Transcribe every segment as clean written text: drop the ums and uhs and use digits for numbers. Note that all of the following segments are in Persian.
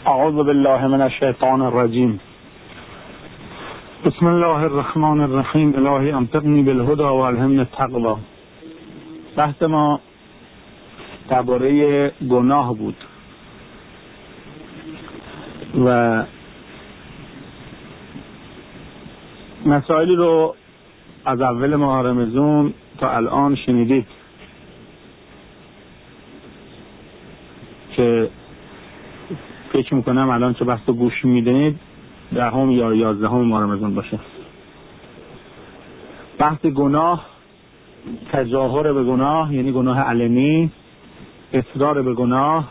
اعوذ بالله من الشیطان الرجیم. بسم الله الرحمن الرحیم. الهی امطرنی بالهدی و الهمنی التقوی. بحث ما درباره گناه بود و مسائلی رو از اول ماه رمضان تا الان شنیدید که فکر میکنم الان چه بحث رو گوش میدنید 10 یا 11 ماه رمضان باشه. بحث گناه، تظاهر به گناه یعنی گناه علنی، اصرار به گناه.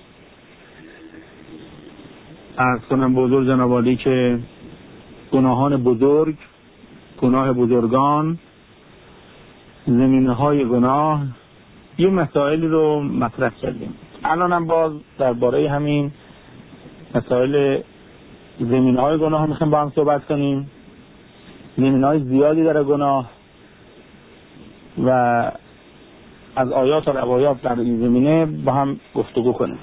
عرض کنم بزرگ جناب عالی که گناهان بزرگ، گناه بزرگان، زمینه‌های گناه، یه مسائلی رو مطرح کردیم. الان هم باز درباره همین مسائل زمینه‌های گناه میخوایم با هم صحبت کنیم. زمینه‌های زیادی داره گناه و از آیات و روایات در این زمینه با هم گفتگو کنیم.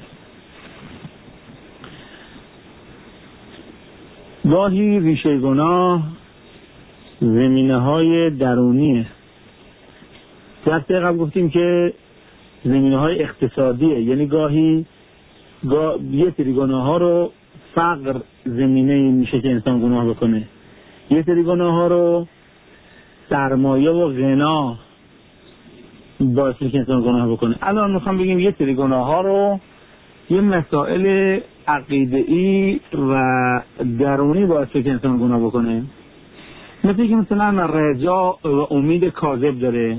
گاهی ریشه گناه زمینه‌های درونیه. درس قبل گفتیم که زمینه‌های اقتصادیه، یعنی گاهی یه سری گناه‌ها رو فقر زمینه میشه که انسان گناه بکنه، یه سری گناه‌ها رو سرمایه و غنا باعث میشه که انسان گناه بکنه. الان میخوام بگیم یه سری گناه‌ها رو یه مسائل عقیده‌ای و درونی باعث میشه که انسان گناه بکنه. مثل که مثلا رجا و امید کاذب داره،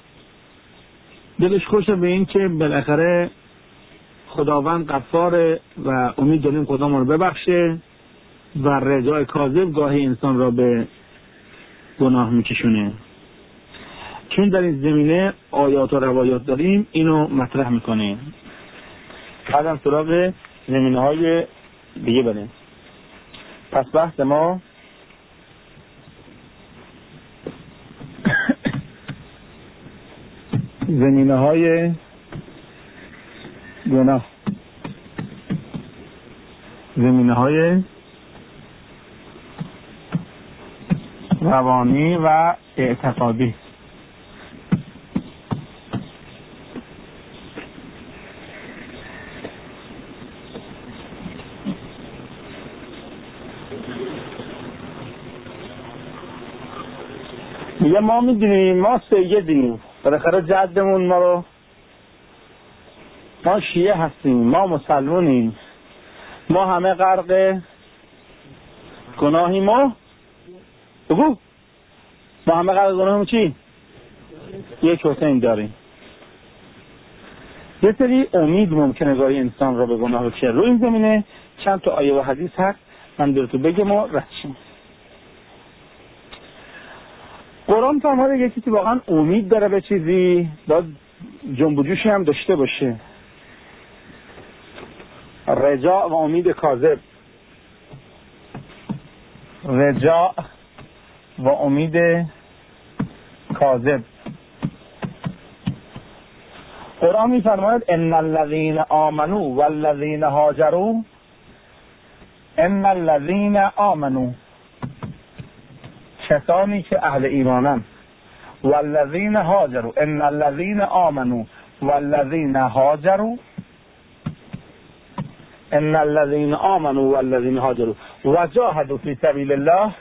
دلش خوشه به این که بالاخره خداوند غفاره و امید داریم خدا ما رو ببخشه، و رجای کاذب گاهی انسان را به گناه میکشونه. چون در این زمینه آیات و روایات داریم اینو مطرح میکنیم. بعدم سراغ زمینه‌های دیگه بریم. پس بحث ما زمینه‌های گناه، زمینه‌های روانی و اعتقادی. میگه ما میدونیم، ما سیدیم، بالاخره جدمون ما شیعه هستیم، ما مسلمونیم، ما همه غرق گناهی. ما بگو ما همه غرق گناهیم. چی؟ یک حسین داریم. یه سری امید ممکنه گاهی انسان را به گناه بکشه. روی این زمینه چند تا آیه و حدیث هست، من براتون بگم و رد شیم. قرآن فرموده یکی که واقعا امید داره به چیزی باید جنب و جوشی هم داشته باشه. رجاء و امید کاذب، رجاء و امید کاذب. قرآن می‌فرماید ان الذين آمنوا والذين هاجروا، ان الذين آمنوا، کسانی که اهل ایمانن، والذین هاجروا، ان الذین آمنوا والذین هاجروا، ان الذین آمنوا والذین هاجروا وجاهدوا فی سبیل الله،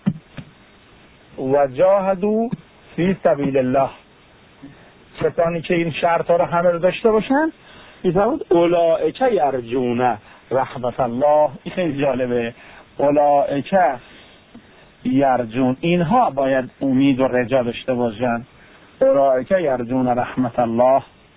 وجاهدوا فی سبیل الله. کسانی که این شرط ها رو همه رو داشته باشن، می‌فرماید اولئک یرجون رحمت الله. این خیلی جالبه. اولئک یرجون، اینها باید امید و رجا داشته باشن. اولئک یرجون رحمت الله.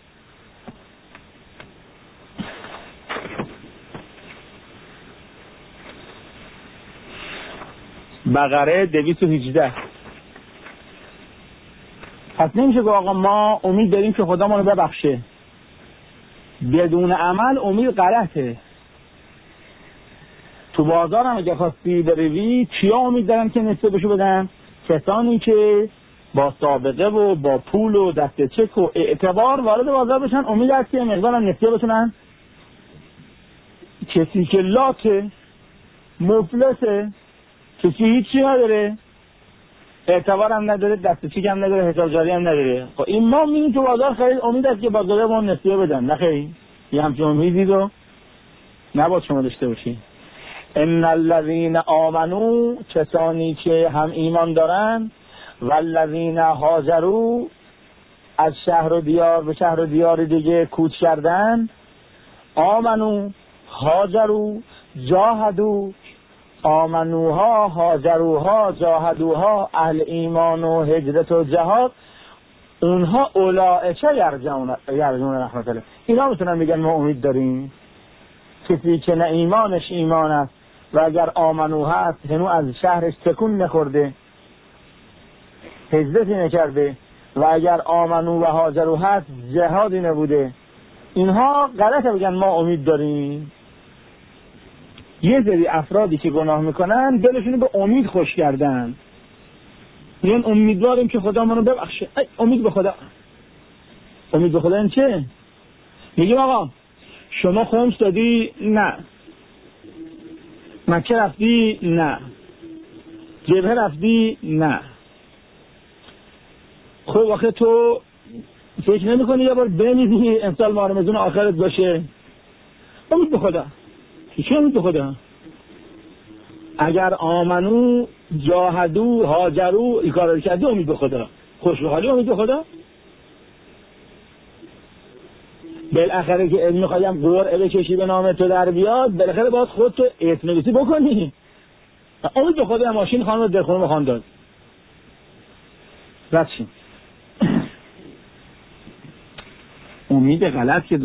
بقره 218. پس نمیشه که آقا ما امید داریم که خدا ما رو ببخشه، بدون عمل امید غلطه. تو بازار هم اگه خواستی بروی، چیا امید دارن که نسبه بشو بدن؟ کسانی که با سابقه و با پول و دست چک و اعتبار وارد بازار بشن، امید هست که مقدار نسبه بتونن کسی که لاته، مفلسه، کسی هیچی نداره، اعتبار هم نداره، دست چیک هم نداره، حساب جاری هم نداره. خب این ما میریم تو بازار خرید، امید است که بازار ما نسیه بدن. نه خیلی یه همچین امیدی رو نباید شما داشته باشید. ان الذین آمنوا، کسانی که هم ایمان دارن، والذین هاجروا، از شهر و دیار به شهر و دیار دیگه کوچ کردن، آمنو، هاجروا، جاهدوا، آمنوها، هاجروها، جاهدوها، اهل ایمان و هجرت و جهاد، اونها اولئک یرجون رحمت الله، اینا میتونن بگن ما امید داریم. کسی که نه ایمانش ایمان است و اگر آمنو هست هنو از شهرش تکون نخورده، هجرتی نکرده، و اگر آمنو و هاجرو هست جهادی نبوده، اینها غلطه بگن ما امید داریم. یه سری افرادی که گناه میکنن دلشونو به امید خوش کردن، میگن امیدواریم که خدا منو ببخشه. امید به خدا، امید به خدا این چه؟ میگیم آقا شما خمس دادی؟ نه. مکه رفتی؟ نه. جبهه رفتی؟ نه. خب واقعا تو فکر نمی کنی یه بار بمیری امسال ماه رمضان آخرت باشه؟ امید به خدا. چه امید به خدا؟ اگر آمنو، جاهدو، هاجرو، این کار رو کردی امید به خدا، خوش به حالی امید به خدا. بالاخره که میخوایم قرعه بکشی به نام تو در بیاد، بالاخره باید خودتو اعتمادی بکنی. امید به خدا. ماشین خانم دلخونه بخوان داد رد شیم. امید غلط که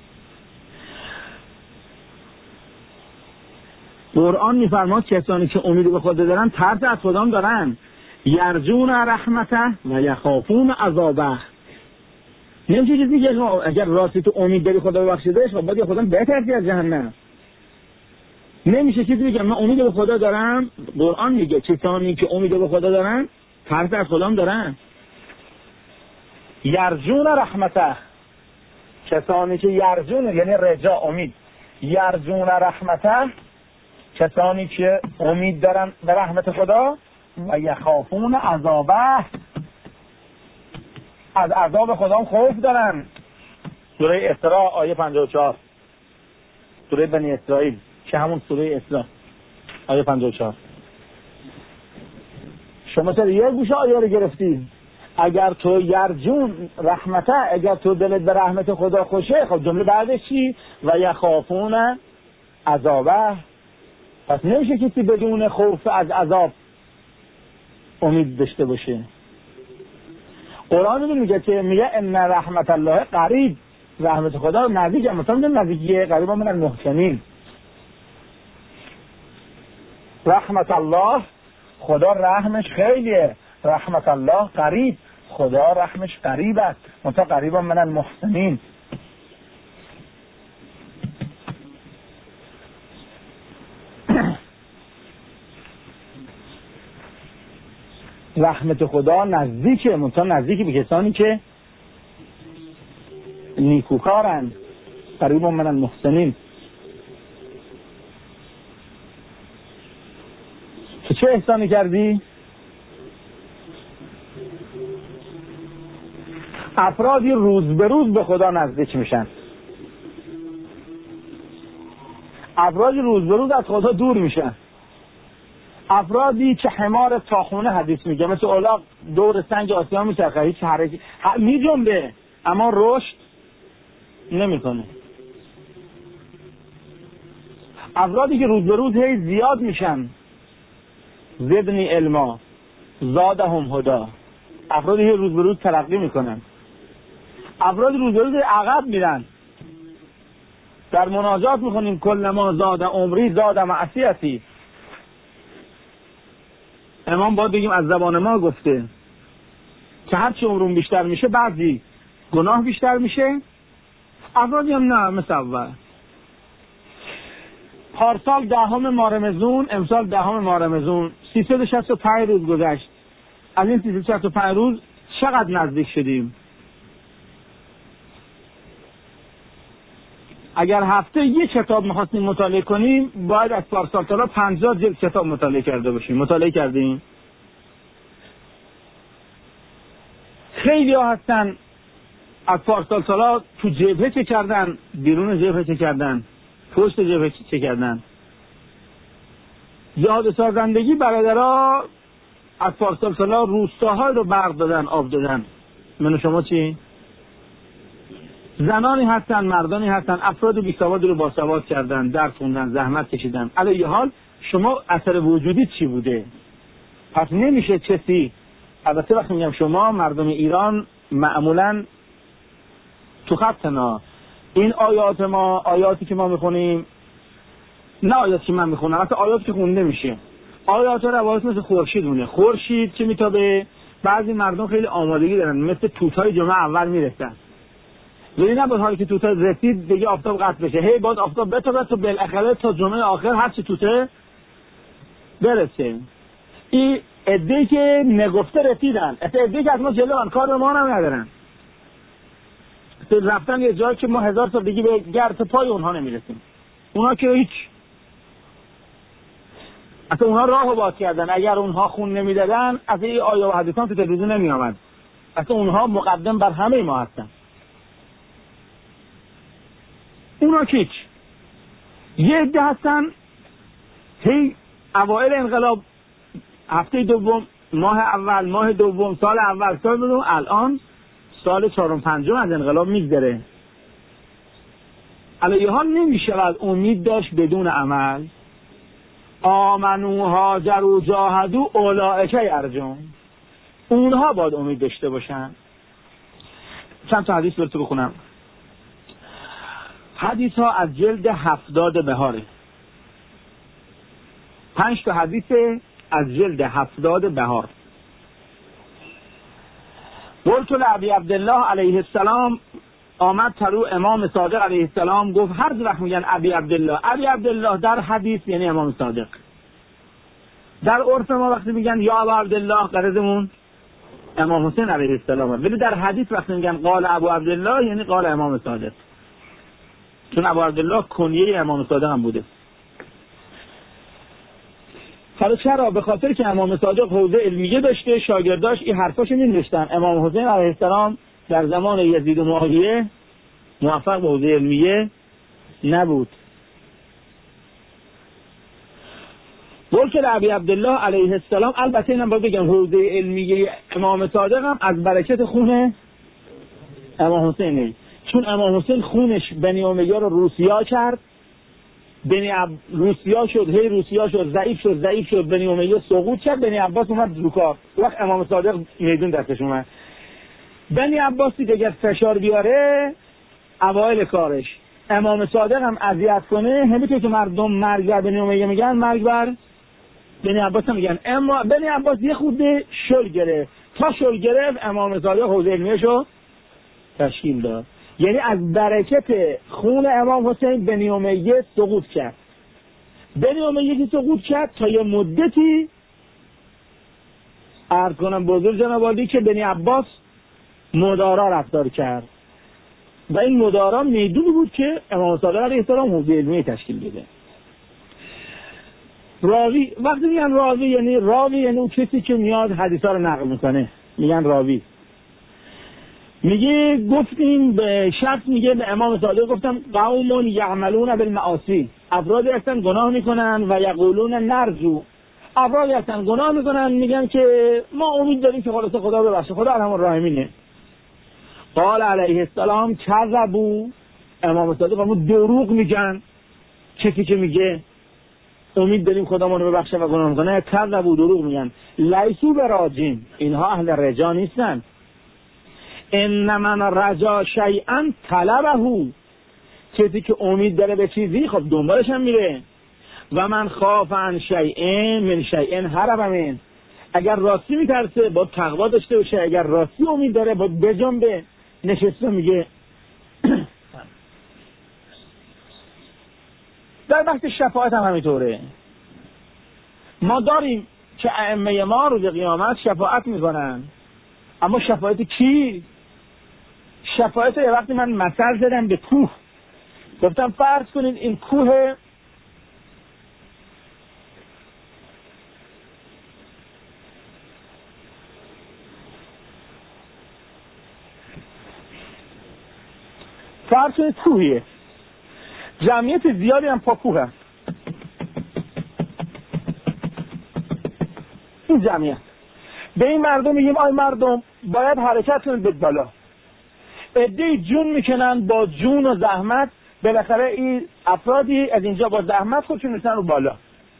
قرآن میفرماد کسانی که امید به خدا دارن ترس از خدا دارن، یرجون رحمته و یخافون عذابه. نمیشه چیزی که اگر راستی تو امید داری خدا ببخشیدش، خب باید خدا بترسی از جهنم. نمیشه چیزی بگم من امید به خدا دارم. قرآن میگه کسانی که امید به خدا دارن ترس از خدا دارن. یرجون رحمته، کسانی که یرجون یعنی رجا، امید. یرجون رحمته، کسانی که امید دارن به رحمت خدا، و یخافون عذابه، از عذاب خدا خوف دارن. سوره اسراء آیه 54، سوره بنی اسرائیل که همون سوره اسراء آیه 54. شما چرا یه گوشه آیه رو گرفتی؟ اگر تو یرجون رحمته، اگر تو دلت به رحمت خدا خوشه، خب جمله بعدش چی؟ و یخافون عذابه. پس نمیشه کسی بدون خوف از عذاب امید داشته باشه. قرآن میگه که میگه ان رحمت الله قریب، رحمت خدا نزدیکه، مثلا نزدیکیه، قریب من المحسنین. رحمت الله، خدا رحمش خیلیه، رحمت الله قریب، خدا رحمش قریب است، مثلا قریب من المحسنین. رحمت خدا نزدیکه، مثلا نزدیکی به کسانی که نیکوکارند، قریب من المحسنین. تو چه احسانی کردی؟ افرادی روز به روز به خدا نزدیک میشن، افرادی روز به روز از خدا دور میشن. افرادی که حمار تاخونه حدیث میگه، مثل الاغ دور سنگ آسیا میچرخه، هیچ حرکتی میجنبه اما رشد نمیکنه. افرادی که روز به روز هی زیاد میشن، زدنی علما زادهم هدا، افرادی که روز به روز ترقی میکنن. افرادی روز به روز عقب میرن. در مناجات میخونیم کلما زاد عمری زاد معصیتی. امام باید بگیم از زبان ما گفته که هرچی عمرون بیشتر میشه بعضی گناه بیشتر میشه، افرادی هم نه مثل اول. پارسال 10 ماه رمضان، امسال 10 ماه رمضان، 365 روز گذشت. از این 365 روز چقدر نزدیک شدیم؟ اگر هفته یک کتاب می‌خواستیم مطالعه کنیم باید از پارسال تا 50 جلد کتاب مطالعه کرده باشیم. مطالعه کردیم؟ خیلی ها هستن از پارسال سالا تو جبهه چه کردن، بیرون جبهه چه کردن، پشت جبهه چه کردن. جهاد سازندگی برادرها از پارسال سالا روستاهای رو برق دادن، آب دادن. من و شما چی؟ زنانی هستن، مردانی هستن، افراد بیسوادی رو باسواد کردن، درس خوندن، زحمت کشیدن. علی حال شما اثر وجودی چی بوده؟ پس نمیشه کسی، البته وقتی میگم شما، مردم ایران معمولا تو خطنا این آیات ما، آیاتی که ما میخونیم، نه آیاتی که من میخونم، حتی آیاتی که خونده میشه، آیات روایت مثل خورشید مونه. خورشید که میتابه، بعضی مردم خیلی آمادگی دارن مثل توتای جمعه اول میرسن، ولی نه به حالی که توتا رسید دیگه آفتاب قطع بشه، هی باید آفتاب بتابه تا بالاخره تا جمعه آخر هر چی توته برسه. این عده‌ای که نگفته رسیدن، عده‌ای که از ما جلوان، کار به ما هم ندارن، رفتن یه جایی که ما 1000 سال دیگه به گرد پای اونها نمیرسیم. اونها که هیچ، اصلا اونها راهو باز کردن. اگر اونها خون نمیدادن از این آیه و حدیثان تو تلویزیون نمی آمد. اصلا اونها مقدم بر همه ما هستن. اونها که هیچ. یه عده هستن هی اوائل انقلاب، هفته دوم، ماه اول، ماه دوم، سال اول، سال دوم، الان سال 4 و 5 از انقلاب میگذره. علیه ها نمیشه از امید داشت بدون عمل. آمنو هاجروا جاهدوا اولئک یرجون. اونها باید امید داشته باشن. چند تا حدیث براتون بخونم. حدیث ها از جلد 70 بهاره. 5 تا حدیث از جلد 70 بهار. قلت لابی عبدالله علیه السلام، آمد ترو امام صادق علیه السلام گفت، هر وقت میگن ابی عبدالله، ابی عبدالله در حدیث یعنی امام صادق. در عرف ما وقتی میگن یا ابو عبدالله غرضمون امام حسین علیه السلام، ولی در حدیث وقتی میگن قال ابو عبدالله یعنی قال امام صادق، چون ابو عبدالله کنیه امام صادق هم بوده. حالا چرا؟ به خاطر که امام صادق حوزه علمیه داشته، شاگرداش این حرفاشو می‌نوشتن. امام حسین علیه السلام در زمان یزید و معاویه موفق به حوزه علمیه نبود. قلت لابی عبدالله علیه السلام، البته اینم باید بگم حوزه علمیه امام صادق هم از برکت خون امام حسینه، چون امام حسین خونش بنی امیه رو روسیا کرد، روسیا شد، هی روسیا شد، ضعیف شد، بنی امیه سقوط کرد، بنی عباس اومد رو کار. وقت امام صادق میدون دستش اومد، بنی عباسی دیگه فشار بیاره اوایل کارش، امام صادق هم اذیت کنه، همینطور که مردم مرگ بر بنی امیه میگن، مرگ بر بنی عباس هم میگن. اما بنی عباس یه خورده شل گرفت، تا شل گرفت امام صادق حوزه علمیه‌شو تشکیل داد. یعنی از برکت خون امام حسین بنی امیه سقوط کرد. بنی امیه که سقوط کرد تا یه مدتی عرض کنم بزرگ جناب عالی که بنی عباس مدارا رفتار کرد و این مدارا میدونی بود که امام صادق علیه السلام حوزه علمیه تشکیل بده. راوی، وقتی میگن راوی یعنی اون کسی که میاد حدیثا رو نقل میکنه، میگن راوی. میگه گفتیم به شخص، میگه به امام صادق گفتم قوم یعملون بالمعاصی، افرادی هستن گناه میکنن و یقولون نرجو، افرادی هستن گناه میکنن میگن که ما امید داریم که خلاص خدا ببخشه، خدا الرحمن الرحیمه. قال علیه السلام کذبوا، امام صادق همون دروغ میگن، کسی که میگه امید داریم خدا ما رو ببخشه و گناه میکنه، کذبوا، دروغ میگن. لیسو براجین، اینها اهل رجا نیستن. انما رجا شیئا طلبه، کسی که امید داره به چیزی خب دنبالش هم میره. و من خاف عن شیئا من شیئا هرب منه، اگر راستی میترسه باید تقوا داشته باشه، اگر راستی امید داره باید بجنبه. نشسته میگه در بحث شفاعت هم همینطوره. ما داریم که ائمه ما روز قیامت شفاعت میکنن، اما شفاعت کی؟ شفاعت وقتی من مثل زدم به کوه، گفتم فرض کنید این کوه کوهیه، جمعیت زیادی هم پا کوه هست. این جمعیت به این مردم میگیم آی مردم باید حرکت کنید به بالا. عده‌ای جون میکنن با جون و زحمت، بالاخره این افرادی از اینجا با زحمت خودشون میرسن رو بالا.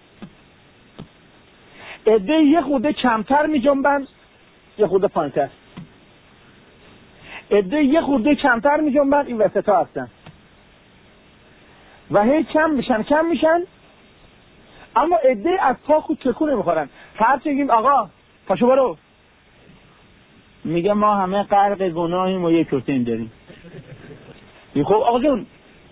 عده‌ای یه خورده کمتر میجنبن، یه خورده پایین‌تر. عده‌ای یه خورده کمتر میجنبن، این وسطا هستن و هی کم میشن، اما عده‌ای از پا خود تکون نمیخورن. هر چه بگیم آقا پاشو برو، میگه ما همه غرق گناهیم و یک حسین داریم. خب آقا جون،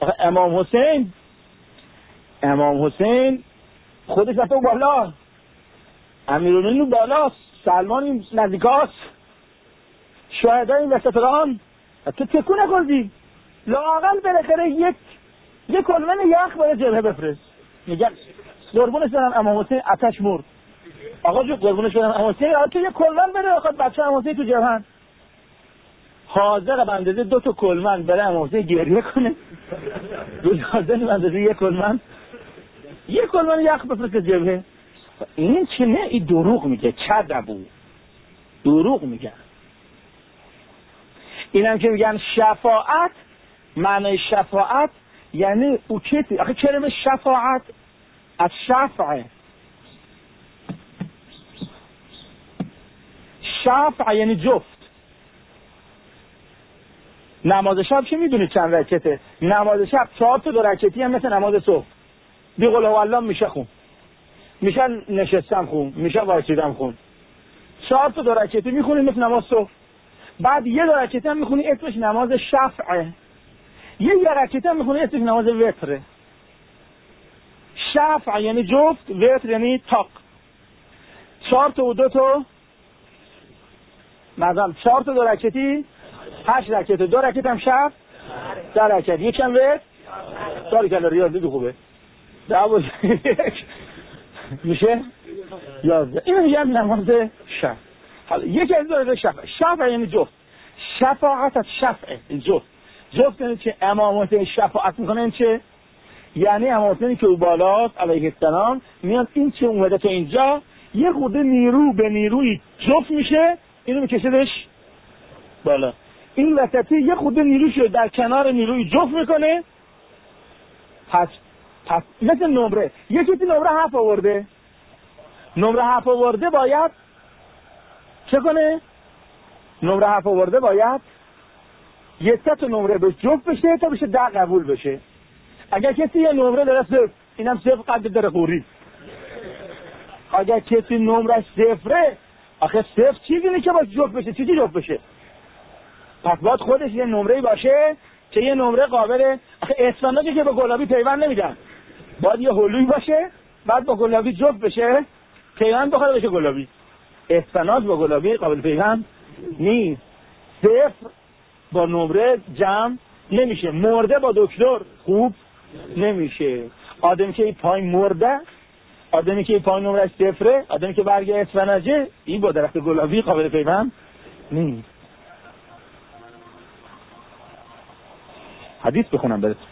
امام حسین خودش رفته بالا، امیرالمومنین بالاست، سلمان این نزدیکاست، شهدای این وسط ران، تو تکون نکردی، لااقل بالاخره یک کلمن یخ برای جبهه بفرست. میگن قربونش برم امام حسین آتش مرد. آقا جو قربونش برم امام حسین تو یک کلمن بده آقا بچه امام حسین تو جبهه حاضر به اندازه 2 تا کلمن برای امام حسین گریه کنه، حاضر به اندازه یک کلمن یخ بفرست جبهه. این چه نه، این دروغ میگه، کذبو، دروغ میگن. اینم که میگن شفاعت، معنی شفاعت یعنی اوکیتی. آخه کلمه شفاعت از شفع یعنی جفت. نماز شب چه میدونید چند رکعته؟ نماز شب 4 تا 2 رکعتی هم مثل نماز صبح. بی قل هو الله میشه خون، میشه نشستم خون، میشه وایسیدم خون. 4 تا 2 رکعتی میخونید مثل نماز صبح. بعد یه 2 رکعتی هم میخونی اسمش نماز شفعه، یه رکعتی هم میخونی اسمش نماز وتره. شفع یعنی جفت، وتر یعنی تاق. 4 تا و 2 تا مثلا 4 تا 2 رکعتی 8 رکعت، 2 رکعت هم شفع 10 رکعت، یکم وتر داری که ریاضی دو خوبه 12 میشه 11. اینو میگن نماز شفع. حالا یکی از دو شفع. شفع یعنی جفت، شفاعت از شفع جفت یعنی چه؟ امام حسین شفاعت میکنه. این چه یعنی؟ امام حسینی که او بالاست علیه السلام میاد این چه اومده تا اینجا، یه خورده نیرو به نیروی جفت میشه، اینو میکشدش بالا. این وسطی یه خورده نیروشو در کنار نیروی جفت میکنه. پس مثل نمره، یکی نمره 7 آورده، نمره 7 آورده باید چه کنه؟ نمره 7 آورده باید یه تا نمره به جفت بشه تا بشه 10 قبول بشه. اگر کسی یه نمره داره 0، اینم 0 قد داره قوری. اگر کسی نمره 0، آخه 0 چیزی نیست که باید جفت بشه. چیزی جفت بشه؟ پس باید خودش یه نمره باشه که یه نمره قابل، آخه اسفناجی که به گلابی پیوند نمیدن، باید یه هلوی باشه بعد با گلابی جفت بشه، پیوند بخواد بشه گلابی. اسفناج با گلابی قابل پیوند نیست. 0 با نمره جمع نمیشه، مرده با دکتر خوب نمیشه. آدمی که پای مرده، آدمی که پای نمره 0، آدمی که برگ اسفناجه، این با درخت گلابی قابل پیوند نیست. حدیث بخونم برات.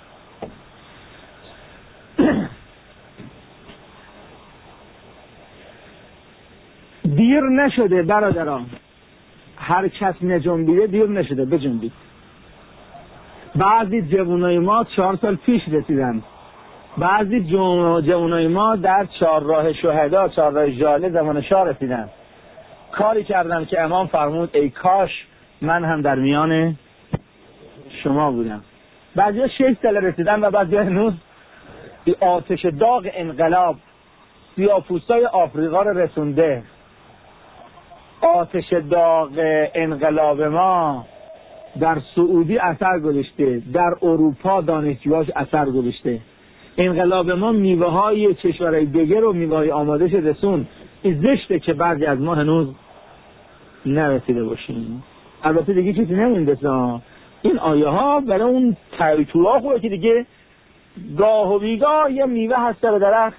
دیر نشده برادران، هر کس نجنبیده دیر نشده، بجنبید. بعضی جوانای ما 4 سال پیش رسیدن، بعضی جوانای ما در 4 راه شهدا، 4 راه ژاله زمان شاه رسیدن. کاری کردن که امام فرمود ای کاش من هم در میان شما بودم. بعضیا 6 سال رسیدن و بعضیا هنوز این آتش داغ انقلاب سیاه‌پوستای آفریقا رو رسونده. آتش داغ انقلاب ما در سعودی اثر گذاشته، در اروپا دانشجوهاش اثر گذاشته. انقلاب ما میوه های کشورهای دیگه رو میوه های آمادش رسون. این زشته که بعضی از ما هنوز نرسیده باشیم. البته دیگه چیزی نمونده، این آیه ها برای اون تریتورا خوبه که دیگه گاه و بیگاه یه میوه هست سر درخت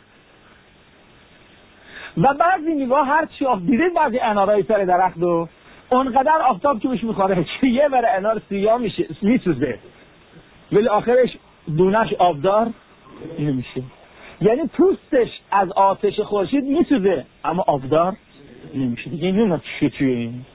و بعضی میوه هر چی دیدید بعضی انارای سر درخت و اونقدر آفتاب که بهش میخوره که یه بر انار سیاه میسوزه ولی آخرش دونش آبدار نمیشه. یعنی پوستش از آتش خورشید میسوزه اما آبدار نمیشه. دیگه نمیدونم چی توی این.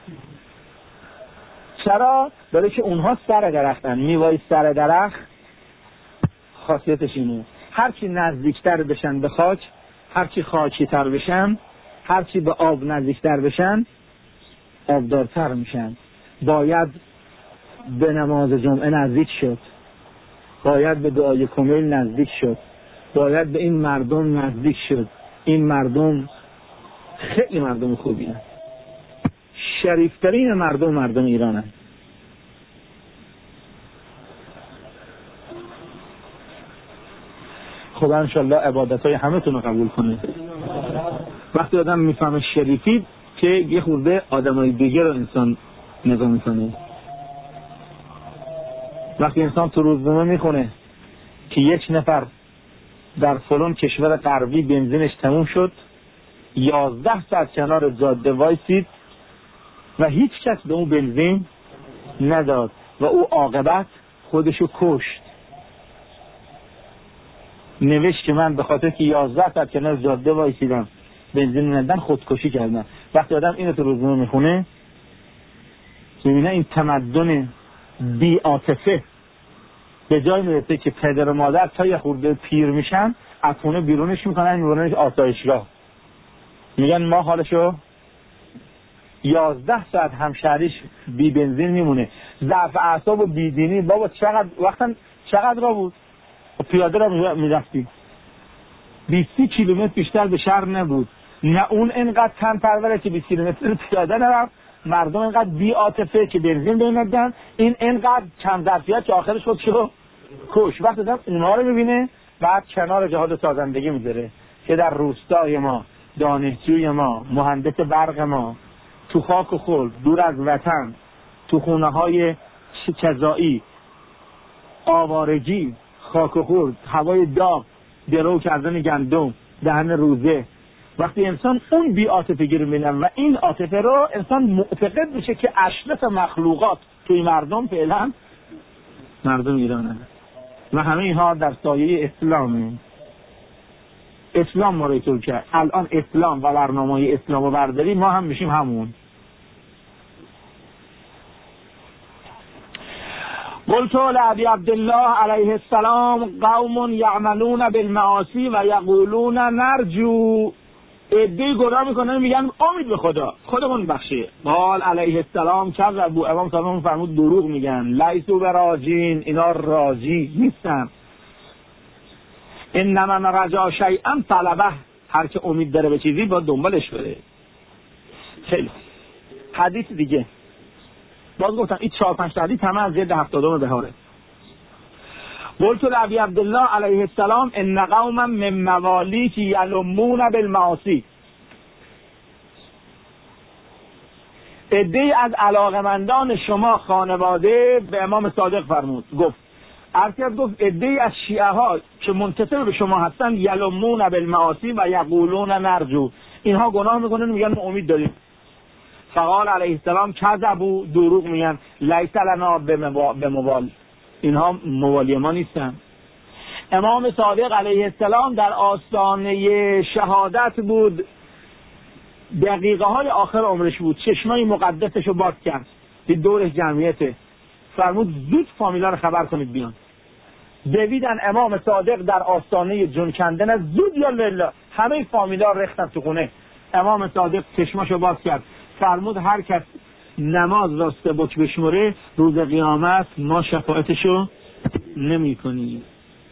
چرا؟ برای که اونها سر درختن. میوه‌ی سر درخت خاصیتش اینه هرچی نزدیکتر بشن به خاک، هرچی خاکی تر بشن، هرچی به آب نزدیکتر بشن آبدارتر میشن. باید به نماز جمعه نزدیک شد، باید به دعای کمیل نزدیک شد، باید به این مردم نزدیک شد. این مردم خیلی مردم خوبی هست، شریفترین مردم ایران هست. خدا انشالله عبادتهای همه تون رو قبول کنه. وقتی آدم میفهمه شریفی که یه خورده آدمای دیگه رو انسان نگاه میکنه. وقتی انسان تو روزنامه میخونه که یک نفر در فلان کشور غربی بنزینش تموم شد، 11 ساعت کنار جاده وایسید و هیچ کس به اون بنزین نداد و او عاقبت خودشو کشت. نوشت که من به خاطر که 11 ساعت کنار جاده وایسیدم بنزین ندادن خودکشی کردم. وقتی آدم اینو تو روزنامه میخونه میبینه این تمدن بی عاطفه به جای میرسه که پدر و مادر تا یه خورده پیر میشن از خونه بیرونش میکنن میبرنش آسایشگاه، میگن ما حالشو 11 ساعت همشهریش بی بنزین میمونه، ضعف اعصاب و بیدینی. بابا چقدر را بود پیاده را میرفتی 20 کیلومتر بیشتر به شهر نبود. نه اون انقدر تن پروره که 20 کیلومتر پیاده نرفت، مردم انقدر بی عاطفه که بنزین بندن، این انقدر کم ظرفیت که آخرش خود شو کش. وقتی دم اونها رو میبینه بعد کنار جهاد سازندگی میذاره که در روستای ما، دانشجوی ما، مهندس برق ما، تو خاک و خل دور از وطن، تو خونه های کذایی، آوارگی، خاک و خورد، هوای داغ، درو کردن گندم، دهن روزه. وقتی انسان اون بی عاطفگی رو میبینه و این عاطفه رو انسان معتقد میشه که اشرف مخلوقات توی مردم فعلا مردم ایرانه و همه اینها در سایه اسلامه. اسلام ما رو طور کرد. الان اسلام و برنامه اسلام رو برداری ما هم میشیم همون. قلت لأبی عبدالله علیه السلام قوم یعملون بالمعاصی و یقولون نرجو. ادعی گناه میکنن میگن امید به خودمون بخشه. قال علیه السلام کذبوا. امام صادق فرمود دروغ میگن. لیسوا براجین، اینا راجی نیستن. انما من رجا شیئا طلبه. هر که امید داره به چیزی باید دنبالش بره. خیلی حدیث دیگه باز گفتم این 4-5 حدیث همه از جلد 70 بهاره. قلت لأبی عبدالله علیه السلام ان قوما من موالیک یلمون بالمعاصی. عده‌ای از علاقمندان شما خانواده به امام صادق فرمود گفت عده‌ای از شیعه ها که منتسب به شما هستند یلمون بالمعاصی و یقولون نرجو. اینها گناه میکنن میگن ما امید داریم. فقال علیه السلام کذبوا، دروغ میگن. لیس لنا بموال، اینها موالی ما نیستن. امام صادق علیه السلام در آستانه شهادت بود، دقیقه های آخر عمرش بود، چشمای مقدسش رو باز کرد، دید دورش جمعیته، فرمود زود فامیلا رو خبر کنید بیان. دویدن امام صادق در آستانه جون کندن، زود یا لله همه فامیلا رختن تو خونه. امام صادق چشماشو باز کرد، فرمود هر کس نماز را سبک بشمره روز قیامت ما شفاعتشو نمی کنیم.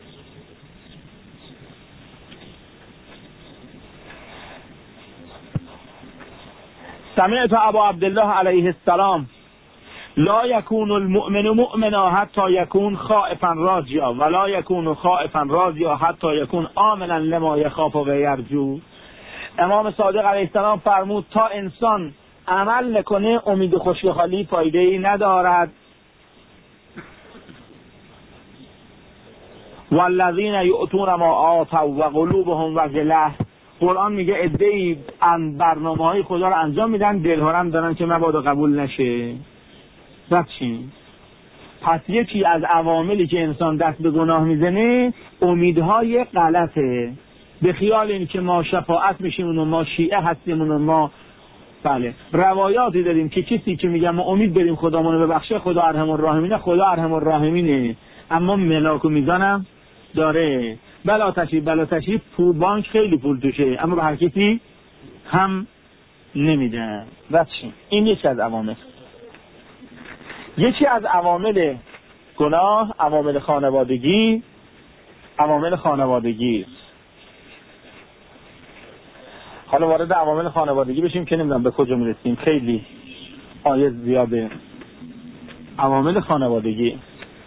سمعت ابا عبدالله علیه السلام لا یکون المؤمن مؤمنا حتی یکون خائفا راجیا ولا یکون خائفا راجیا حتی یکون آمنا لما یخاف و یرجو. امام صادق علیه السلام فرمود تا انسان عمل نکنه امید خوشبخالی فایده‌ای ندارد والذین یؤتون ما آتوا و قلوبهم وجله. قرآن میگه عده‌ای برنامه‌های خدا رو انجام میدن، دلهرم دارن که مبادا قبول نشه. بچین. پس یکی از عواملی که انسان دست به گناه میزنه امیدهای غلطه، به خیال این که ما شفاعت میشیم و ما شیعه هستیم و ما بله روایاتی داریم که کسی که میگه ما امید داریم خدا منو ببخشه، خدا ارحم الراحمینه، خدا ارحم الراحمینه، اما ملاک و میزانم داره. بلا تشریف پول بانک خیلی پول توشه، اما به هر کسی هم نمیدن. بچین. این یکی از عوامل. یکی از عوامل گناه عوامل خانوادگی. حالا وارد عوامل خانوادگی بشیم که نمیدونم به کجا میرسیم، خیلی آیه زیاده. عوامل خانوادگی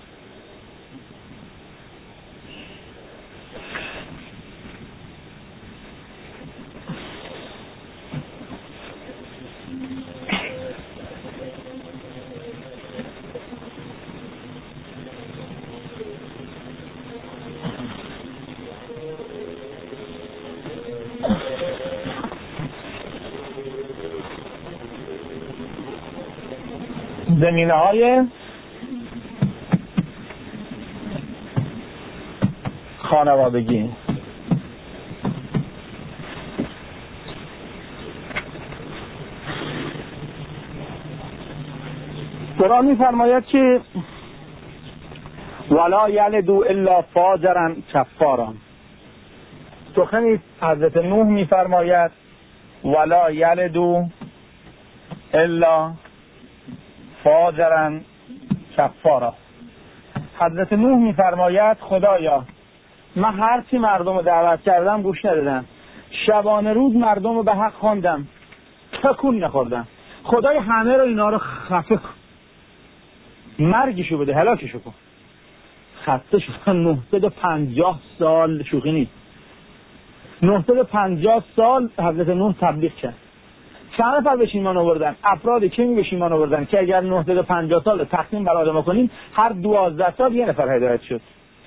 زمینه‌های خانوادگی. قرآن می‌فرماید که ولا یلدوا الا فاجرا کفارا. سخنی حضرت نوح می‌فرماید ولا یلدوا الا فاجرا کفارا. حضرت نوح می‌فرماید خدایا من هر چی مردم رو دعوت کردم گوش ندادم، شبانه روز مردم رو به حق خواندم، تکون نخوردم، خدای همه رو اینا رو خفه کن، مرگشو بده، هلاکشو کن. خسته شدن. 950 سال، شوخی نیست، 950 سال حضرت نوح تبلیغ کرد. چند نفر به ایمان آوردن؟ افرادی که به ایمان آوردن که اگر 950 سال تقسیم بر آدم کنیم هر 12 سال یه نفر هدایت شد.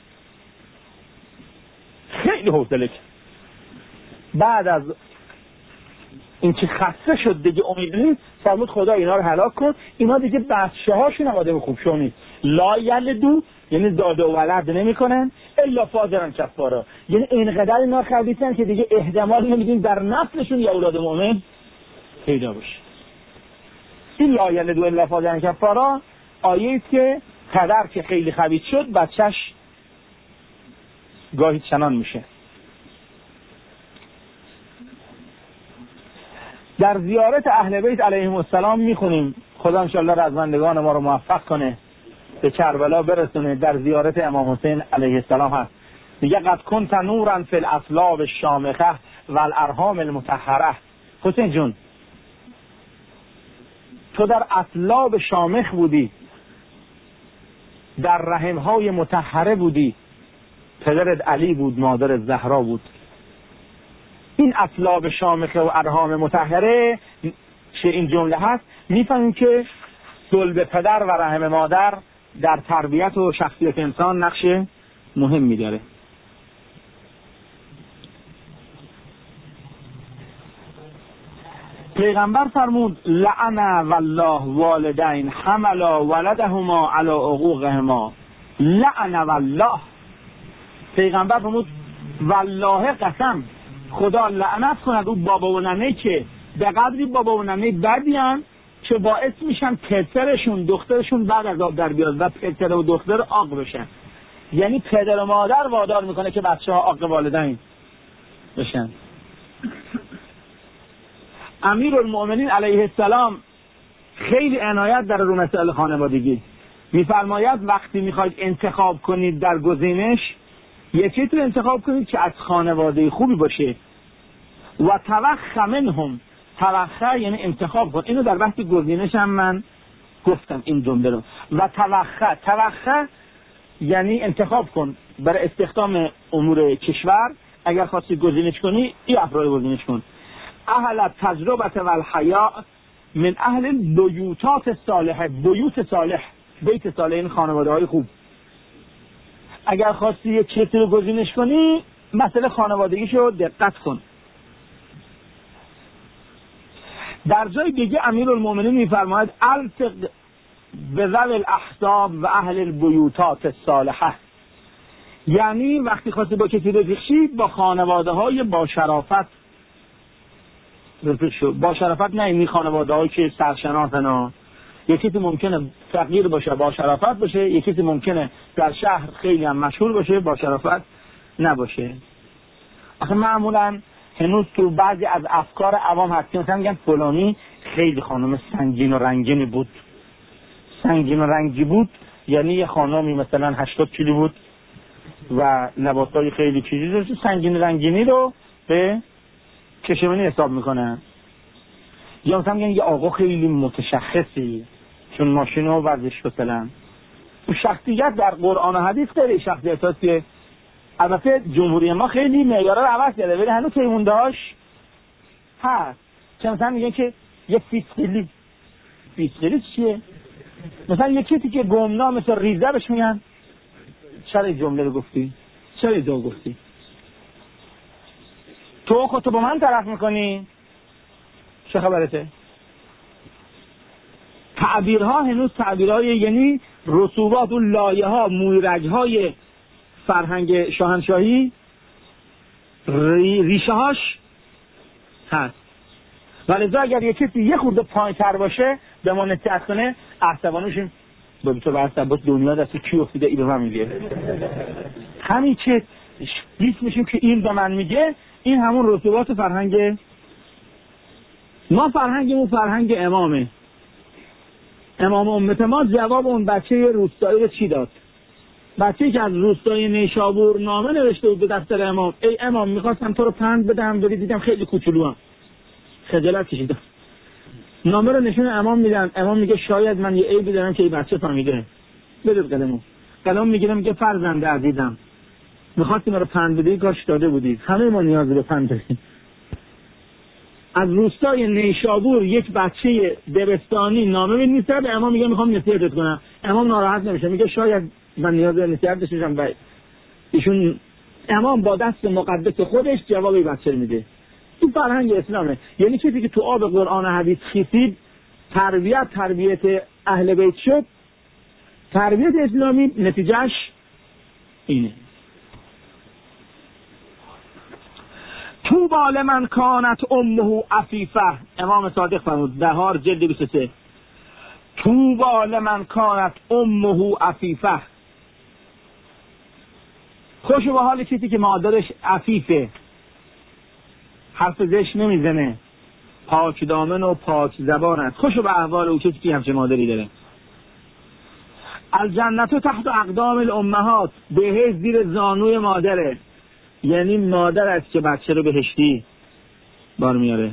خیلی حوصله کرد. بعد از اینکه خسته شد دیگه امید نیست، فرمود خدا اینا رو هلاک کن، اینا دیگه بچه‌هاشون هم آدم خوب شو نیست. لا یلدوا یعنی داده و ولد نمی‌کنن الا فاجرا کفارا، یعنی اینقدر اینا خبیثن که دیگه احتمال نمیدین در نسلشون یا اولاد مؤمن پیدا بشه. این لا یلدوا الا فاجرا کفارا آیه است که پدر که خیلی خبیث شد بچه‌ش گاهی چنان میشه. در زیارت اهل بیت علیهم السلام میخونیم خدا انشاءالله رضوندگان ما رو موفق کنه به کربلا برسونه. در زیارت امام حسین علیه السلام هست، میگه قد کنت نورا فی الاصلاب الشامخه و الارحام المطهره. حسین جون تو در اصلاب شامخ بودی، در رحمهای مطهره بودی، پدرت علی بود، مادر زهرا بود. این اصلاب شامخه و ارحام مطهره چه این جمله هست، میفهمیم که صلب پدر و رحم مادر در تربیت و شخصیت انسان نقش مهمی داره. پیغمبر فرمود لعن والله والدین حملا ولدهما علی عقوقهما. لعن والله، پیغمبر فرمود والله قسم خدا لعنت کند او بابا و ننه که به قدری بابا و ننه بدیان که باعث میشن پسرشون دخترشون بعد از آب در بیاد و پسر و دختر عاق بشن. یعنی پدر و مادر وادار میکنه که بچه ها عاق والدین بشن. امیرالمؤمنین علیه السلام خیلی عنایت داره رو مسائل خانوادگی. میفرماید وقتی میخواید انتخاب کنید در گزینش، یکی تو انتخاب کنید که از خانواده خوبی باشه. و توخ منهم، توخ یعنی انتخاب کن. اینو در بحث گزینش هم من گفتم این جمله رو. و توخ یعنی انتخاب کن برای استخدام امور کشور. اگر خواستی گزینش کنی این افراد گزینش کن. اهل تجربه و الحیاء من اهل بیوتات صالحه. بیوت صالح، بیت صالح این خانواده های خوب. اگر خواستی یک کسی رو گزینش کنی، مسئله خانوادگیشو دقت کن. در جای دیگه امیرالمومنین میفرماید التق بذوی الاحساب و اهل البیوتات الصالحه، یعنی وقتی خواستی با کسی رفیق شی با خانواده های با شرافت رفیق شو. با شرافت نه این خانواده هایی که سرشناسن، یکی که ممکنه فقیر باشه با شرافت باشه، یکی که ممکنه در شهر خیلی هم مشهور باشه با شرافت نباشه. آخه معمولا هنوز تو بعضی از افکار عوام هست مثلا میگن فلانی خیلی خانم سنگین و رنگینی بود. سنگین و رنگی بود یعنی یه خانمی مثلا 80 کیلو بود و لباسای خیلی چیزی داشت، سنگین رنگینی رو به کشمانی حساب میکنن. یا مثلا میگن یه آقا خیلی متشخصی چون ماشین رو ورزش مثلا. شخصیت در قرآن و حدیث خیلی شخصیت هست که البته جمهوری ما خیلی معیارا رو عوض کرده ولی هنوز پیمونده‌هاش هست. که مثلا میگن که یه فیسقلی چیه؟ مثلا یه کسی که گمنام مثل ریزه بهش میگن چرا این جمله رو گفتی؟ چرا این دو گفتی؟ تو خودتو با من طرف میکنی؟ چه خبرته؟ تعبیرها هنوز تعبیرهای یعنی رسوبات و لایه ها مویرگ های فرهنگ شاهنشاهی ریشه هاش هست. ولذا اگر یه کسی یه خورده پایین تر باشه به ما نصیحت کنه عصبانیشیم با تو عصبات دنیا دست کی افتیده این به من میگه. همین که لیست میشیم که این به من میگه، این همون رسوبات فرهنگ ما. فرهنگمون فرهنگ امامه. امام امت ما جواب اون بچه روستایی رو چی داد؟ بچه‌ای که از روستای نیشابور نامه نوشته بود به دفتر امام، ای امام میخواستم تو رو پند بدم ولی دیدم خیلی کوچولوام، خجالت کشیدم. نامه رو نشون امام میدن، امام میگه شاید من یه عیبی دارم که این بچه فهمیده. بدید قلم میگیره میگه فرزند عزیزم میخواستی من رو پند بدی کاش داده بودی، همه ما نیاز به پند داریم. از روستای نیشابور یک بچه دبستانی نامه می‌نویسه به امام میگه میخوام نصیحتت کنم. امام ناراحت نمیشه، میگه شاید من نیاز به نصیحت داشته باشم. ایشون امام با دست مقدس خودش جواب این بچه میده. این فرهنگ اسلامه. یعنی کسی که تو آب قرآن و حدیث خیسید، تربیت اهل بیت شد، تربیت اسلامی نتیجهش اینه. طوبی لمن کانت امه عفیفه، امام صادق فرمود دهار جلد 23. طوبی لمن کانت امه عفیفه، خوش به حال کسی که مادرش عفیفه، حرف زشت نمیزنه، پاک دامن و پاک زبان است. خوش به احوال او کسی که همچه مادری داره. الجنت تحت اقدام الامهات، بهشت زیر زانوی مادره. یعنی مادر است که بچه رو بهشتی بار میاره.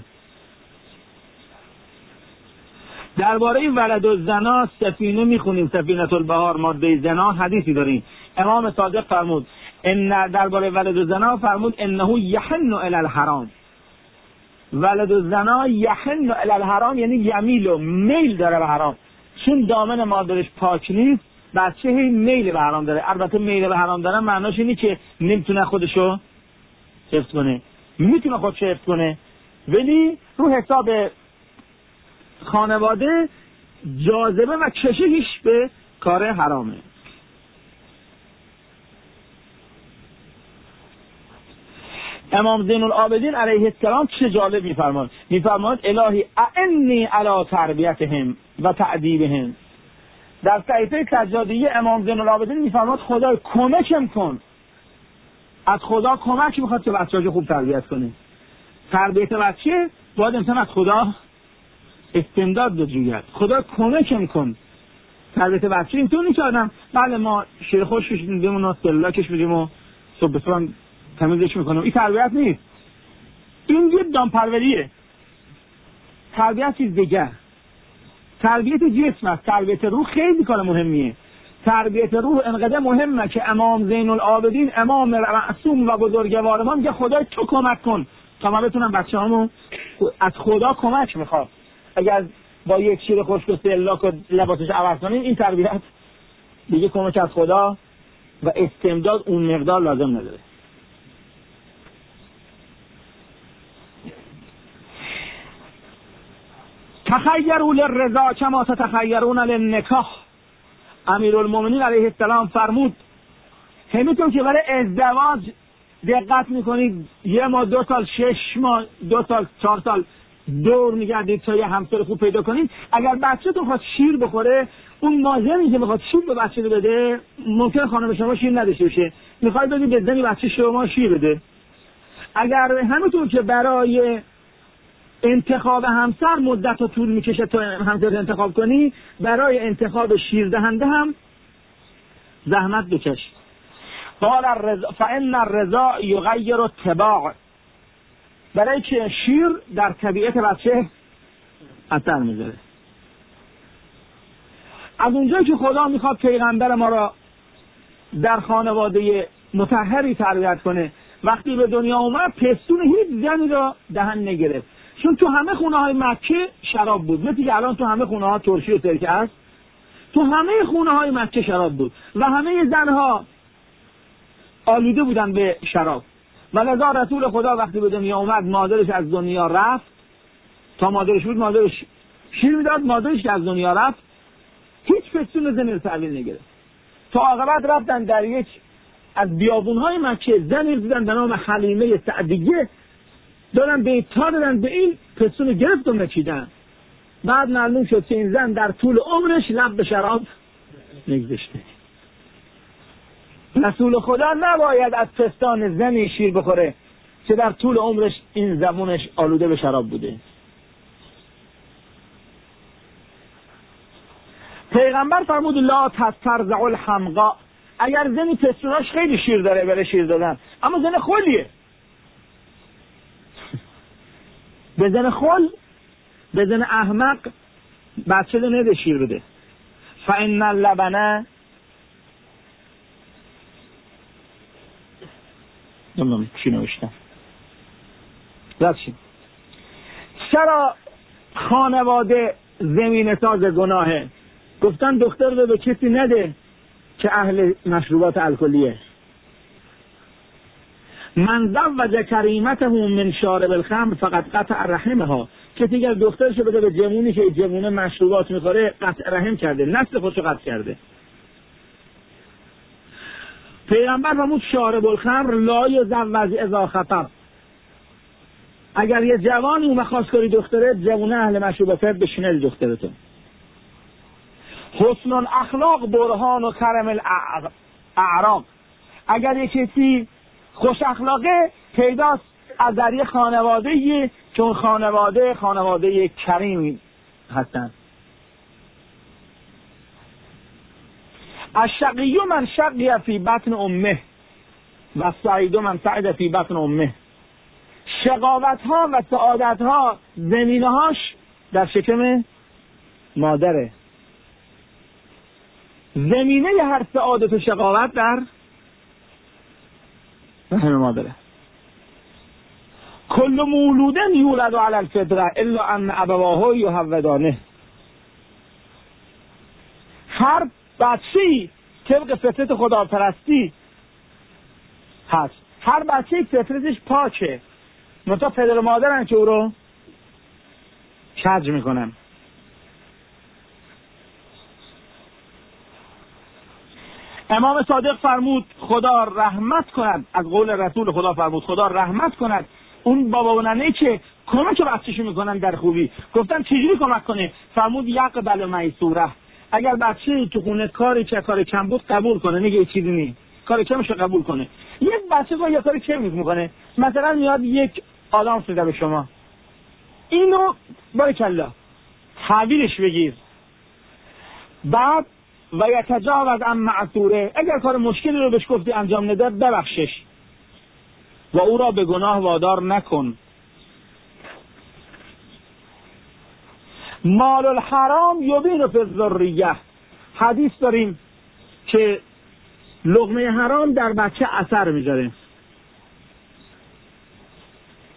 درباره ولد و زنا سفینه میخونیم، سفینة البحار ماده زنا حدیثی داریم. امام صادق فرمود ان درباره ولد و زنا فرمود انه یحن الی الحرام. ولد و زنا یحن الی الحرام یعنی یمیل و میل داره به حرام. چون دامن مادرش پاک نیست بچه هی میل به حرام داره. البته میل به حرام داره معناش اینه که نمیتونه خودشو حفظ کنه، میتونه خودشو حفظ کنه ولی رو حساب خانواده جاذبه و کششش به کار حرامه. امام زین العابدین علیه السلام چه جالب میفرماد الهی اعنی علی تربیتهم و تعدیبهم. در صحیفه سجادیه امام زین العابدین میفرماد خدای کمکم کن. از خدا کمک میخواد که بچه‌هاشو خوب تربیت کنه. تربیت بچه باید انسان از خدا استمداد بجوید. خدا کمکم کن. تربیت بچه اینطور نیست آدم بله ما شیر خوشش میدیم و سلاکش میدیم و صبح صبح تمیزش میکنم، این تربیت نیست. این یه دامپروریه. تربیت چیز دیگه. تربیت جسم است. تربیت روح خیلی کار مهمیه. تربیت روح انقدر مهمه که امام زین العابدین امام معصوم و بزرگوار ما میگه خدای تو کمک کن تا من بتونم بچه‌هامو از خدا کمک میخواد. اگر با یک شیر خشک و سلاک و لباسش عوض کنیم این تربیت دیگه کمک از خدا و استمداد اون مقدار لازم نداره. تخیروا للرضا کما تتخیرون للنکاح. امیرالمومنین علیه السلام فرمود همینطور که برای ازدواج دقت میکنید 1 ماه 2 سال 6 ماه 2 سال 4 سال دور میگردید تا یه همسر خوب پیدا کنید، اگر بچه‌تون خواست شیر بخوره، اون مادری که میخواد شیر به بچه بده ممکن خانم شما شیر نداشته باشه، میخواد بدید به زنی بچه شما شیر بده. اگر همینطور که برای انتخاب همسر مدت و طول میکشه تا همسر انتخاب کنی، برای انتخاب شیر دهنده هم زحمت بکش. قال الرضا فإن الرضا یغیر الطباع. برای که شیر در طبیعت بچه اثر میذاره. از اونجایی که خدا میخواد پیغمبر ما را در خانواده مطهری تربیت کنه، وقتی به دنیا اومد پستون هیچ زنی را دهن نگرفت، چون تو همه خونه های مکه شراب بود، مثل که الان تو همه خونه ها ترشی و سرکه است. تو همه خونه های مکه شراب بود و همه زنها آلوده بودن به شراب و لذا رسول خدا وقتی به دنیا اومد مادرش از دنیا رفت، تا مادرش بود مادرش شیر میداد، مادرش از دنیا رفت هیچ پستون زنی رو تحویل نگرفت. تا عاقبت رفتن در یک از بیابونهای مکه زنی دیدن به نام حلیمه سعدیه، دارن به تا دادن به این پستون گرفت و مکیدن. بعد معلوم شد که این زن در طول عمرش لب به شراب نگذاشته. رسول خدا نباید از پستان زنی شیر بخوره که در طول عمرش این زبونش آلوده به شراب بوده. پیغمبر فرمود لا تسترضع الحمقاء. اگر زنی پستوناش خیلی شیر داره برای شیر دادن، اما زن خلیه، به زن خل، به زن احمق بچه ده نده شیر بده. فإن اللبن نمیدونم چی نوشتم. رفشیم. چرا خانواده زمین ساز گناهه؟ گفتن دختر رو به کسی نده که اهل مشروبات الکلیه. من زوج کریمته من شارب الخمر فقط قطع رحمها. کسی که دخترش رو بده به جوونی که جوونه مشروبات میخوره قطع رحم کرده، نسل خودشو قطع کرده. پیغمبر فرمود شارب الخمر لا یزوج اذا خطب. اگر یه جوانی اومد خواست کاری دختره، جوونه اهل مشروبات بشینه دخترتون. حسن الاخلاق برهان و کرم الاعراق. اگر یه کسی خوش اخلاقه پیداست از در یه خانواده، چون خانواده کریم هستن. الشقی من شقی فی بطن امه و سعید من سعید فی بطن امه. شقاوت ها و سعادت ها زمینه هاش در شکم مادره. زمینه هر سعادت و شقاوت در رحم مادره. کل مولودن یولد علی الفطره الا ان ابواه یهودانه. هر بچه‌ای طبق فطرت خداپرستی هست. هر بچه‌ای فطرتش پاکه، منتها پدر و مادرن که او رو کج میکنن. امام صادق فرمود خدا رحمت کند، از قول رسول خدا فرمود خدا رحمت کند اون بابا و ننه که کمک بچه‌شو میکنن در خوبی. گفتم چجوری کمک کنه؟ فرمود یقبل میسوره. اگر بچه تو خونه کاری که کار کم بود قبول کنه، نگه چیزی نیست، کار کمشو قبول کنه. یک بچه با یه کاری کم میکنه، مثلا میاد یک آدم میده به شما، اینو بارکالله تحویلش بگیر، بعد و یتجاوز عن معصوره. اگر کار مشکلی رو بهش گفتی انجام نداد ببخشش و او را به گناه وادار نکن. مال الحرام یبین فی الذریه. حدیث داریم که لقمه حرام در بچه اثر میذاره.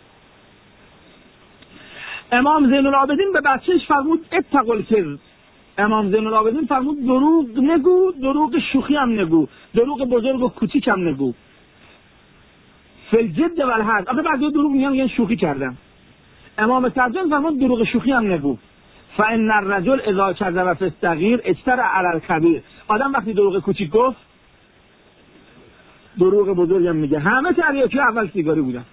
امام زین العابدین به بچهش فرمود اتقوا الکذب. امام زین العابدین فرمود دروغ نگو، دروغ شوخی هم نگو، دروغ بزرگ و کوچیک هم نگو. فالجد والهزل. آخه بعضی دروغ میگن شوخی کردم. امام صدر فرمود دروغ شوخی هم نگو. فان الرجل اذا کذب فی الصغیر اجترأ علی الکبیر. آدم وقتی دروغ کوچیک گفت دروغ بزرگ هم میگه. همه تریاکی اول سیگاری بودن.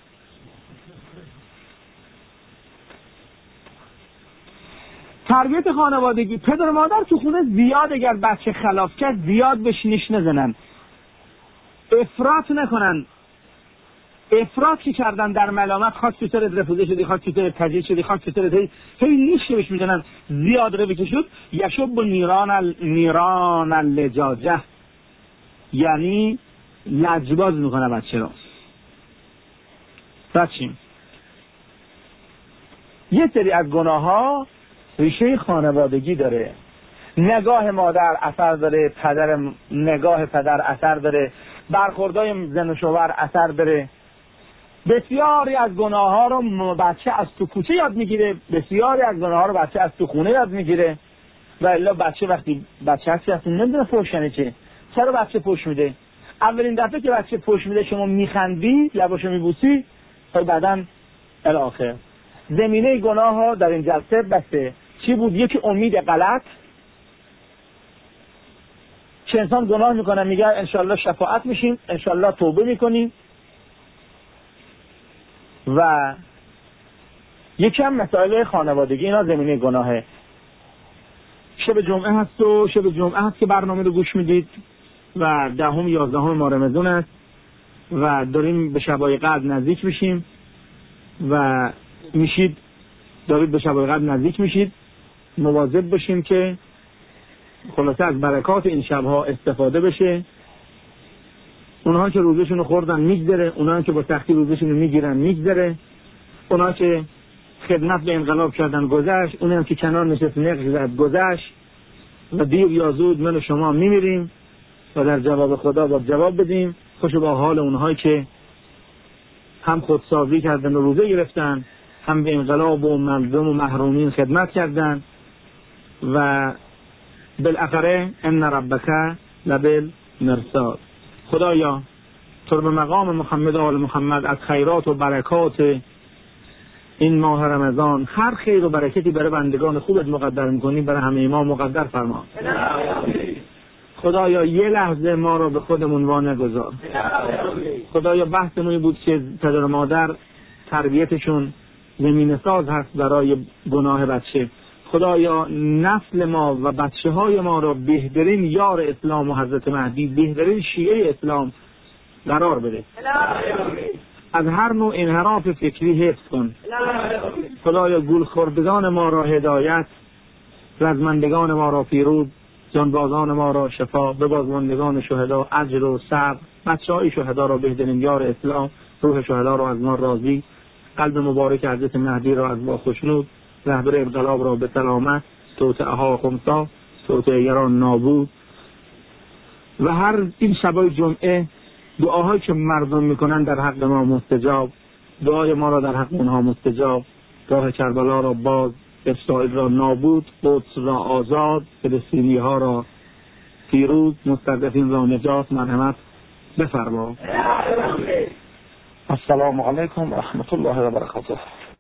تربیت خانوادگی. پدر و مادر تو خونه زیاد اگر بچه خلاف کرد زیاد بهش نیش نزنن، افراط نکنن. افراط که کردن در ملامت، خواست تو سرت رفوزه شدی، خواست تو سرت تجیه شدی، خواست تو سرت هی نیش بهش میزنن، زیاد روی که شد یشب نیران اللجاجه، یعنی لجباز میکنه بچه رو. بچیم یه سری از گناه ها ریشه خانوادگی داره. نگاه مادر اثر داره، نگاه پدر اثر داره، برخوردهای زن و شوهر اثر داره. بسیاری از گناه ها رو بچه از تو کوچه یاد میگیره، بسیاری از گناه ها رو بچه از تو خونه یاد میگیره. و الا بچه وقتی بچه هستی نمیدونه فحش یعنی چه. چرا بچه فحش میده؟ اولین دفعه که بچه فحش میده شما میخندی، لباشو میبوسی، تا بعدن الاخر. زمینه گناه ها در این جلسه بسته چی بود؟ یکی امید غلط که انسان گناه میکنه میگه انشالله شفاعت میشیم، انشالله توبه میکنیم. و یکی هم مسائل خانوادگی، اینا زمینه گناهه. شب جمعه هست و شب جمعه هست که برنامه رو گوش میدید و 10 و 11 ماه رمضان است و داریم به شبای قدر نزدیک میشیم و دارید به شبای قدر نزدیک میشید. مواظب باشیم که خلاصه از برکات این شبها استفاده بشه. اونها که روزشون رو خوردن میگذره، اونها که با سختی روزشون رو میگیرن میگذره، اونها که خدمت به انقلاب کردن گذشت، اونها که کنار نشست نقش زد گذشت و دیر یا زود من و شما میمیریم و در جواب خدا با جواب بدیم. خوش با حال اونهایی که هم خودسازی کردن و روزه گرفتن، هم به انقلاب و مردم و محرومین خدمت کردن و بالاخره ان ربک لبالمرصاد. خدایا تو به مقام محمد و آل محمد از خیرات و برکات این ماه رمضان هر خیر و برکتی برای بندگان خودت مقدر میکنی برای همه ما مقدر فرما. خدایا یه لحظه ما رو به خودمون وا نگذار. خدایا بحث نوعی بود که پدر و مادر تربیتشون زمینه ساز هست برای گناه بچه. خدایا نسل ما و بچه های ما را بهترین یار اسلام و حضرت مهدی، بهترین شیعه اسلام قرار بده. از هر نوع انحراف فکری حفظ کن. خدایا گول خوردگان ما را هدایت، رزمندگان ما را پیروز، جانبازان ما را شفا، به بازماندگان شهدا اجر و صبر، بچه‌های شهدا را بهترین یار اسلام، روح شهدا را از ما راضی، قلب مبارک حضرت مهدی را از ما خوشنود، رهبر انقلاب را به سلامت، توطئه‌ها خمسا، توطئه‌گران نابود. و هر این شبای جمعه دعاهایی که مردم میکنن در حق ما مستجاب، دعای ما را در حق اونها مستجاب. راه کربلا را باز، اسرائیل را نابود، قدس را آزاد، فلسطینی ها را پیروز، مستضعفین را نجات مرحمت بفرما. السلام علیکم و رحمت الله و برکاته.